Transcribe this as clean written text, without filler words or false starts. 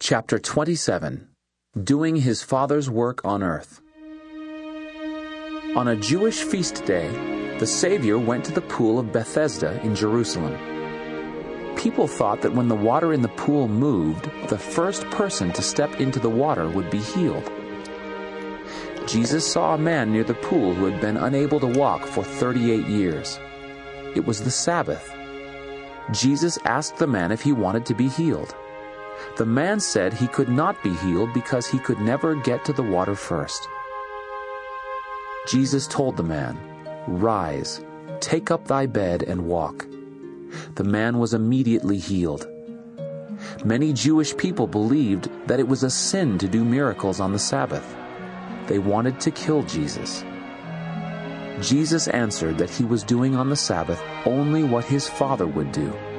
Chapter 27. Doing His Father's Work on Earth. On a Jewish feast day, the Savior went to the pool of Bethesda in Jerusalem. People thought that when the water in the pool moved, the first person to step into the water would be healed. Jesus saw a man near the pool who had been unable to walk for 38 years. It was the Sabbath. Jesus asked the man if he wanted to be healed. The man said he could not be healed because he could never get to the water first. Jesus told the man, "Rise, take up thy bed and walk." The man was immediately healed. Many Jewish people believed that it was a sin to do miracles on the Sabbath. They wanted to kill Jesus. Jesus answered that he was doing on the Sabbath only what his Father would do.